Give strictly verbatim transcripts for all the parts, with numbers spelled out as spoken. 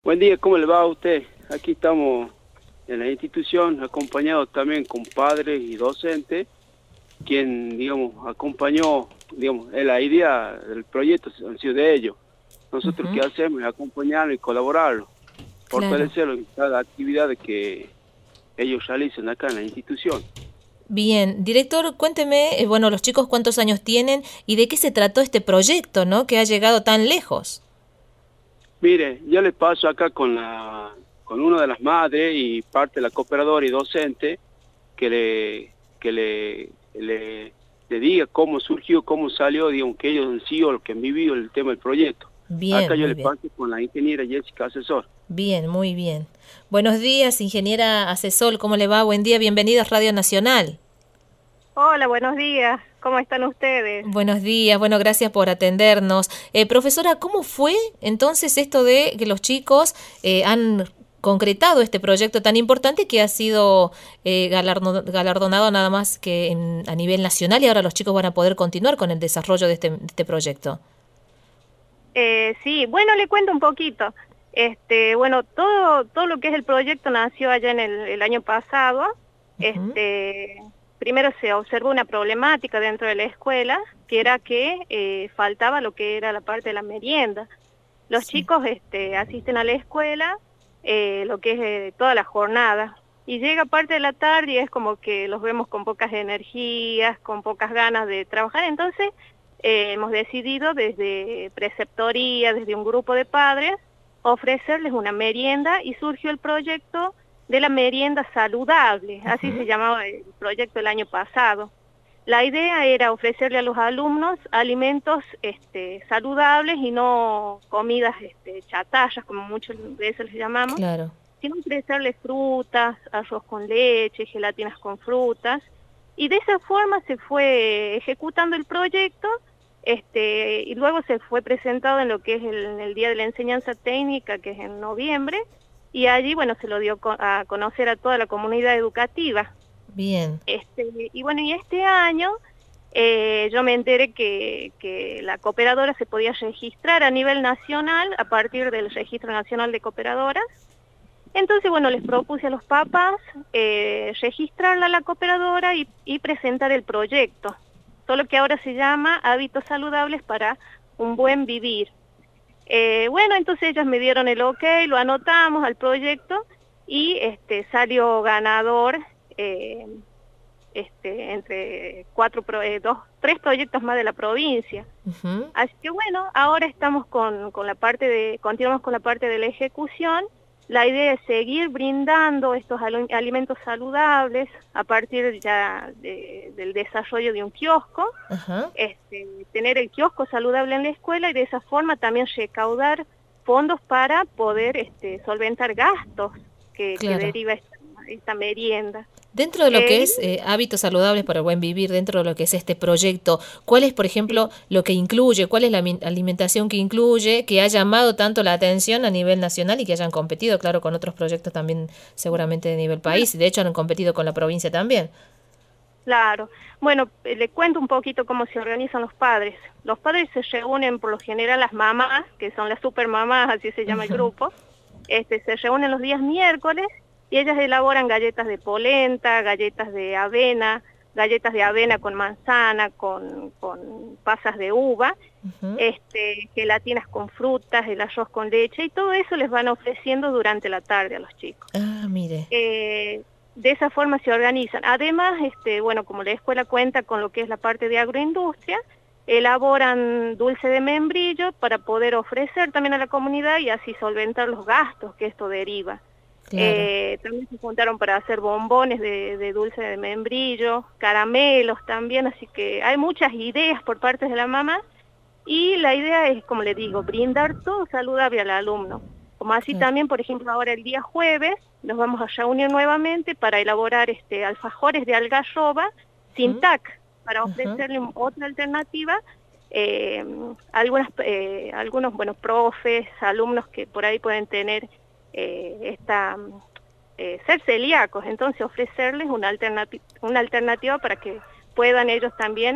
Buen día, ¿cómo le va a usted? Aquí estamos en la institución, acompañados también con padres y docentes, quien, digamos, acompañó, digamos, en la idea del proyecto han sido de ellos. Nosotros Ujú. qué hacemos es acompañarlo y colaborarlo, Claro. fortalecerlo en cada actividad que ellos realicen acá en la institución. Bien, director, cuénteme, eh, bueno, los chicos cuántos años tienen y de qué se trató este proyecto, ¿no? Que ha llegado tan lejos. Mire, yo le paso acá con la con una de las madres y parte de la cooperadora y docente que le que le, le, le diga cómo surgió, cómo salió, digamos, que ellos han sido los que han vivido el tema del proyecto. Acá Bien, yo muy le bien. paso con la ingeniera Jessica Asesor. Bien, muy bien. Buenos días, ingeniera Asesor, ¿cómo le va? Buen día, bienvenida a Radio Nacional. Hola, buenos días. ¿Cómo están ustedes? Buenos días, bueno, gracias por atendernos. Eh, profesora, ¿cómo fue entonces esto de que los chicos eh, han concretado este proyecto tan importante que ha sido eh, galardo- galardonado nada más que en- a nivel nacional y ahora los chicos van a poder continuar con el desarrollo de este, de este proyecto? Eh, sí, bueno, le cuento un poquito. Este, bueno, todo, todo lo que es el proyecto nació allá en el, el año pasado. Ujú. Este, primero se observó una problemática dentro de la escuela, que era que eh, faltaba lo que era la parte de la merienda. Los Sí, chicos este, asisten a la escuela, eh, lo que es eh, toda la jornada, y llega parte de la tarde y es como que los vemos con pocas energías, con pocas ganas de trabajar. Entonces eh, hemos decidido desde preceptoría, desde un grupo de padres, ofrecerles una merienda y surgió el proyecto de la merienda saludable, así se ujú, llamaba el proyecto el año pasado. La idea era ofrecerle a los alumnos alimentos este, saludables y no comidas este, chatarras, como muchas veces les llamamos, claro. sino ofrecerles frutas, arroz con leche, gelatinas con frutas, y de esa forma se fue ejecutando el proyecto, este, y luego se fue presentado en lo que es el, el Día de la Enseñanza Técnica, que es en noviembre, y allí, bueno, se lo dio a conocer a toda la comunidad educativa. Bien. Este, y bueno, y este año eh, yo me enteré que, que la cooperadora se podía registrar a nivel nacional a partir del Registro Nacional de Cooperadoras. Entonces, bueno, les propuse a los papás eh, registrarla a la cooperadora y, y presentar el proyecto, solo que ahora se llama Hábitos Saludables para un Buen Vivir. Eh, bueno, entonces ellas me dieron el ok, lo anotamos al proyecto y este, salió ganador eh, este, entre cuatro, pro, eh, dos, tres proyectos más de la provincia. Ujú. Así que bueno, ahora estamos con, con la parte de, continuamos con la parte de la ejecución. La idea es seguir brindando estos alimentos saludables a partir ya de, del desarrollo de un kiosco, Ajá. este, tener el kiosco saludable en la escuela y de esa forma también recaudar fondos para poder este, solventar gastos que, que Claro. deriva esta, esta merienda. Dentro de lo que Eh, es eh, hábitos saludables para el buen vivir, dentro de lo que es este proyecto, ¿cuál es, por ejemplo, sí, lo que incluye? ¿Cuál es la mi- alimentación que incluye, que ha llamado tanto la atención a nivel nacional y que hayan competido, claro, con otros proyectos también seguramente de nivel bueno, país? Y de hecho han competido con la provincia también. claro. Bueno, eh, le cuento un poquito cómo se organizan los padres. Los padres se reúnen por lo general las mamás, que son las supermamás, así se llama el Ujú. grupo, este, se reúnen los días miércoles y ellas elaboran galletas de polenta, galletas de avena, galletas de avena con manzana, con, con pasas de uva, Ujú. este, gelatinas con frutas, el arroz con leche, y todo eso les van ofreciendo durante la tarde a los chicos. Ah, mire. Eh, de esa forma se organizan. Además, este, bueno, como la escuela cuenta con lo que es la parte de agroindustria, elaboran dulce de membrillo para poder ofrecer también a la comunidad y así solventar los gastos que esto deriva. Claro. Eh, también se juntaron para hacer bombones de, de dulce de membrillo, caramelos también, así que hay muchas ideas por parte de la mamá y la idea es, como le digo, brindar todo saludable al alumno. Como así Claro. también, por ejemplo, ahora el día jueves nos vamos a reunir nuevamente para elaborar este alfajores de algarroba sin Ujú. T A C, para Ajá. ofrecerle otra alternativa. Eh, algunas, eh, algunos, bueno, profes, alumnos que por ahí pueden tener eh, esta, eh, ser celíacos, entonces ofrecerles una, alternati una alternativa para que puedan ellos también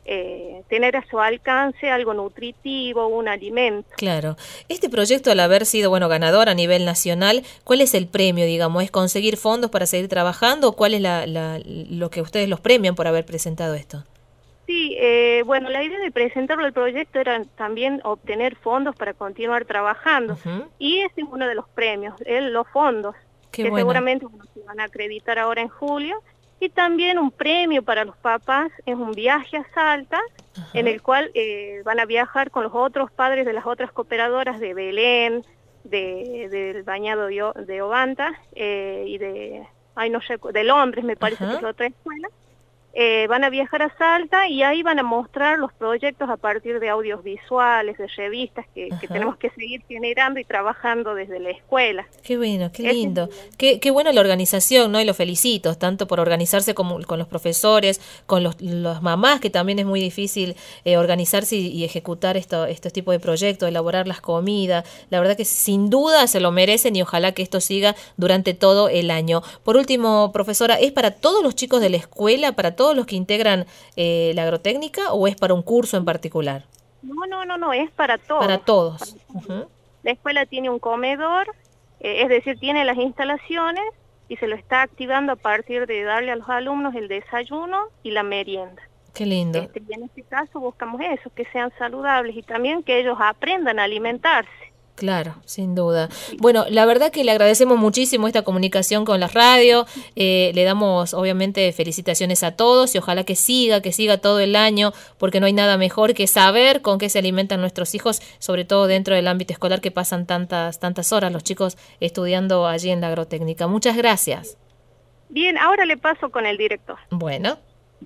eh, tener a su alcance algo nutritivo, un alimento. Claro. Este proyecto, al haber sido, bueno, ganador a nivel nacional, ¿cuál es el premio, digamos? ¿Es conseguir fondos para seguir trabajando o cuál es la, la, lo que ustedes los premian por haber presentado esto? Sí, eh, bueno, la idea de presentarlo al proyecto era también obtener fondos para continuar trabajando. Uh-huh. Y ese es uno de los premios, eh, los fondos, Qué que bueno. seguramente se van a acreditar ahora en julio. Y también un premio para los papás es un viaje a Salta, uh-huh. en el cual eh, van a viajar con los otros padres de las otras cooperadoras de Belén, de, del Bañado de, de Ovanta eh, y de, ay, no sé, de Londres, me parece, uh-huh. que es la otra escuela. Eh, van a viajar a Salta y ahí van a mostrar los proyectos a partir de audios visuales, de revistas que, que tenemos que seguir generando y trabajando desde la escuela. Qué bueno, qué lindo. Es qué, qué buena la organización, ¿no? Y los felicito, tanto por organizarse como con los profesores, con los, los mamás, que también es muy difícil eh, organizarse y, y ejecutar esto, estos tipos de proyectos, elaborar las comidas. La verdad que sin duda se lo merecen y ojalá que esto siga durante todo el año. Por último, profesora, ¿es para todos los chicos de la escuela, para todos todos los que integran eh, la agrotécnica o es para un curso en particular? No, no, no, no, es para todos. Para todos. Para todos. Uh-huh. La escuela tiene un comedor, eh, es decir, tiene las instalaciones y se lo está activando a partir de darle a los alumnos el desayuno y la merienda. Qué lindo. Este, y en este caso buscamos eso, que sean saludables y también que ellos aprendan a alimentarse. Claro, sin duda. Bueno, la verdad que le agradecemos muchísimo esta comunicación con la radio, eh, le damos obviamente felicitaciones a todos y ojalá que siga, que siga todo el año, porque no hay nada mejor que saber con qué se alimentan nuestros hijos, sobre todo dentro del ámbito escolar que pasan tantas, tantas horas los chicos estudiando allí en la agrotécnica. Muchas gracias. Bien, ahora le paso con el director. Bueno.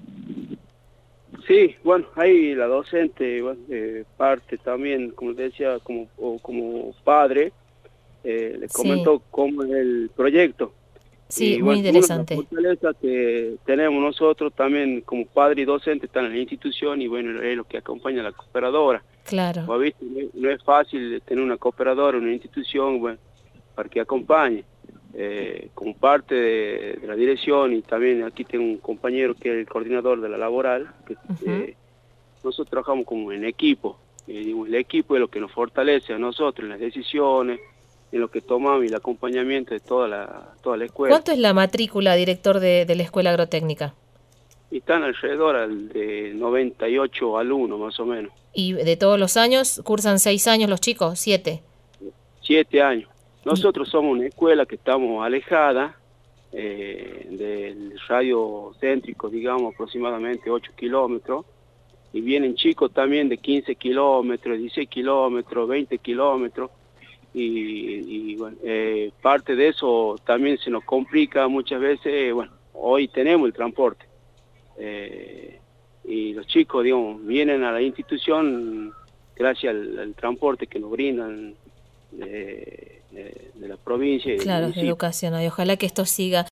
Sí, bueno, ahí la docente bueno, eh, parte también, como decía, como, o, como padre, eh, le comentó sí. cómo es el proyecto. Sí, y, muy bueno, interesante. Una fortaleza que tenemos nosotros también como padre y docente, están en la institución y bueno, es lo que acompaña a la cooperadora. Claro. Como viste, no, no es fácil tener una cooperadora, una institución, bueno, para que acompañe. Eh, como parte de, de la dirección y también aquí tengo un compañero que es el coordinador de la laboral, que uh-huh. eh, nosotros trabajamos como en equipo, eh, digo, el equipo es lo que nos fortalece a nosotros en las decisiones, en lo que tomamos y el acompañamiento de toda la, toda la escuela. ¿Cuánto es la matrícula, director, de, de la Escuela Agrotécnica? Y están alrededor de noventa y ocho alumnos más o menos. ¿Y de todos los años cursan seis años los chicos? ¿Siete? Siete años. Nosotros somos una escuela que estamos alejada eh, del radio céntrico, digamos, aproximadamente ocho kilómetros, y vienen chicos también de quince kilómetros, dieciséis kilómetros, veinte kilómetros, y, y bueno, eh, parte de eso también se nos complica muchas veces. Bueno, hoy tenemos el transporte, eh, y los chicos, digamos, vienen a la institución gracias al, al transporte que nos brindan de, de, de la provincia. Y claro, de educación, y ojalá que esto siga.